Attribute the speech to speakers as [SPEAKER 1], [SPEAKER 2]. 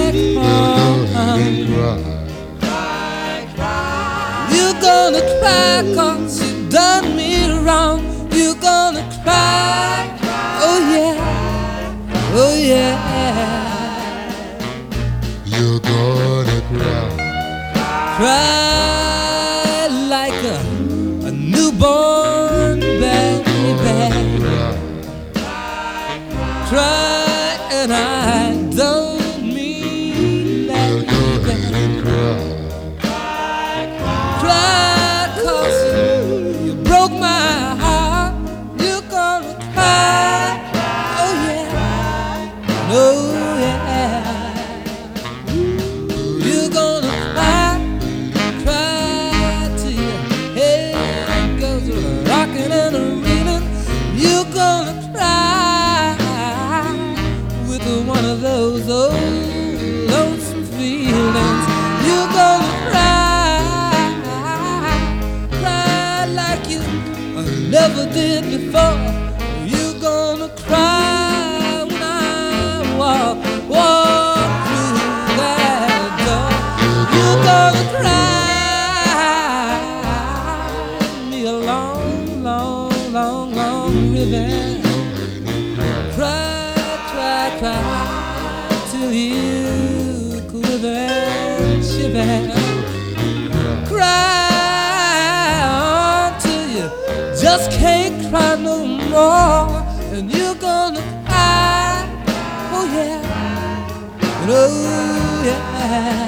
[SPEAKER 1] You're gonna cry 'cause you done me wrong. You're gonna cry, oh yeah, oh yeah.
[SPEAKER 2] You're gonna cry.
[SPEAKER 1] Cry like a newborn baby. Cry and I don't mean that. Cry 'cause you broke my heart. You're gonna cry, oh yeah, oh yeah. You're gonna cry, cry till your head goes rocking and reeling. You're gonna cry with one of those old lonesome feelings. You're gonna cry, cry like you never did before. You're gonna cry when I walk through that door. You're gonna cry me a long, long, long, long river. Cry, cry, cry till you quiver and shiver. Cry until you just can't cry no more. And you're gonna cry, oh yeah, oh yeah.